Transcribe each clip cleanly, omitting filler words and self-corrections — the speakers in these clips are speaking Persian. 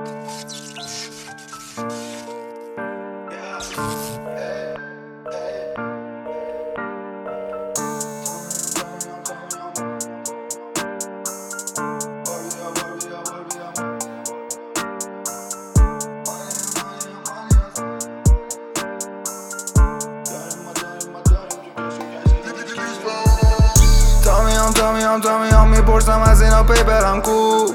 تا میام میپرسم از اینا پی برم کو.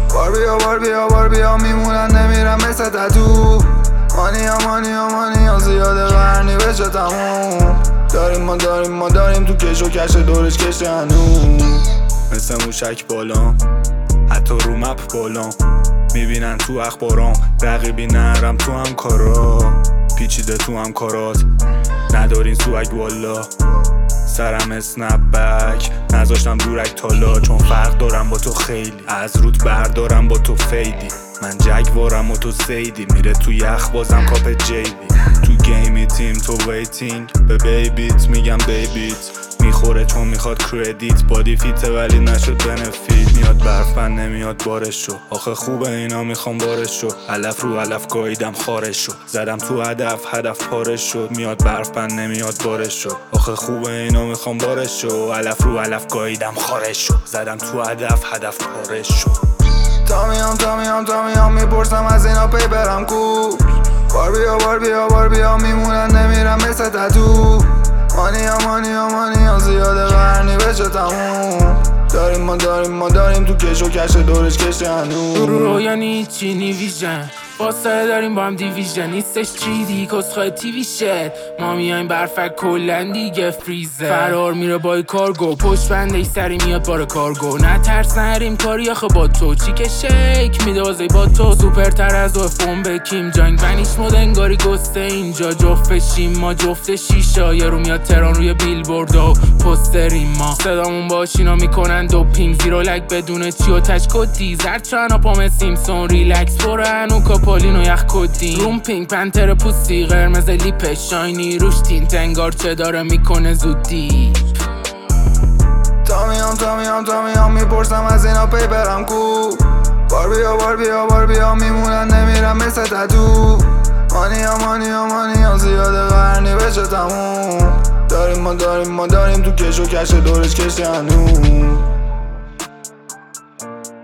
بار بیا میمونن نمیرم مثل تتو. مانیا زیاده قرنی بشه تموم. ما داریم تو کش و کش دورش کشه هنوز. مثل موشک بالام حتی رو مپ بالام. میبینن تو اخبارام رقیبی نرم تو هم کارا. پیچیده تو هم کارات ندارین سوگ والا. سرم اسنپ بک نذاشتم دورک تالا. چون فرق دارم با تو خیلی، از رود بردارم با تو فیدی. من جگوارم و تو سیدی، میره تو یخ بازم کاپ جیبی. تو گیمی تیم تو ویتینگ به بیبیت میگم بیبیت. میخوره چون میخواد کردیت، بادی فیته ولی نشد بنفیت. میاد برفن نمیاد بارش شو، آخه خوبه اینا میخوام بارش شو. علف رو علف گاییدم خارش شو، زدم تو هدف پارش شد. میاد برفن نمیاد بارش شو، آخه خوبه اینا میخوام بارش شو. علف رو علف گاییدم خارش شو، زدم تو هدف پارش شو. تا میام میپرسم از اینا پی برم کو. بار بیا میمونن نمیرم مثل تتو. مانیا زیاده قرنی بشه تموم. ما داریم تو کش و کش دورش کشه هنوز. رویا نیچینی ویژن فاصله داریم با هم دیویژن. نیستش چیدی کسخواه تیوی شد. ما میایم برفک کلن دیگه فریزه. فرار میره بای کارگو پشت بنده ای سری میاد بار کارگو. نترس نریم کاری آخه با تو چیک شیک میده بازی با تو. سوپرتر از و فون به کیم جانگ ونیش مود انگاری گسته. اینجا جفتشیم ما جفت شیشا. یه رو میاد تران روی بیلبورد و پستریم. ما صدامون باشینا میکنن دوپینگ. زیرو لک بدون چی و تچ کدی. زرد چانا پام سیمسون ریلکس برن و کاپالینو یخ کدین. روم پینک پنتر پوستی قرمز لیپ شاینی. روش تینت انگار چه داره میکنه زودی. تا میام میپرسم از اینا پی برم کو. بار بیا میمونن نمیرم مثل تتو. مانیا زیاده قرنی بشه تموم. ما داریم تو کش و کش دورش کشه هنوز.